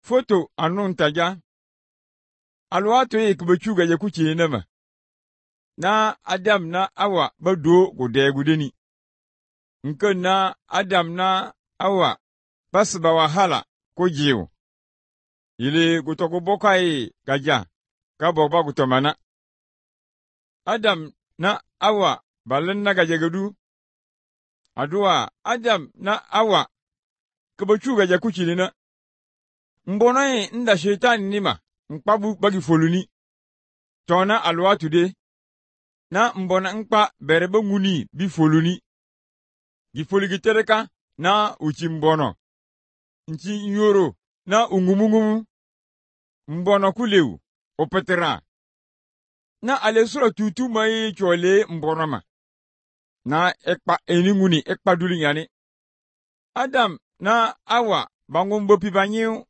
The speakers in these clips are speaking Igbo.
Foto anun taja. Alwato ye kubachuga ya kuchi nama. Na Adam na Awa bado gude gudeni. Na Adam na Awa basba wahala kujiu. Ili kutoku bokai gaja. Kaboba kutomana. Adam na Awa balan na gajagadu. Adua Adam na Awa kubachuga ya kuchi nina. Mbona nda shetani nima. Mkpabu bagi foluni. Tona alwatu de. Na mbona nkpa berebe nguni bi foluni. Gifoli gitereka na uchi mbono. Nchi nyoro na ungumungumu. Mbono kuleu opetera. Na alesura tutu mai chole mbono ma. Na ekpa eninguni ekpa duli yani. Adam na Awa bangumbo pibanyiu.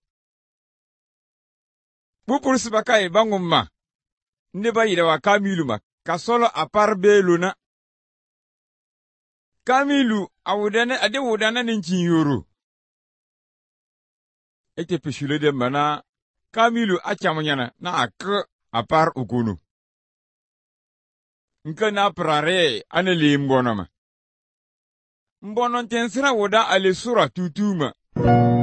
Bupursi bakai bangumma. Ndeba yirewa Kamilu ma. Kasolo aparbe luna. Kamilu ade wudana ninchi yoro. Ete peshule de mana. Kamilu achamonyana na apar ukunu. Nka na prare anele mbono ma. Mbono tensira wuda ale sura tutuma.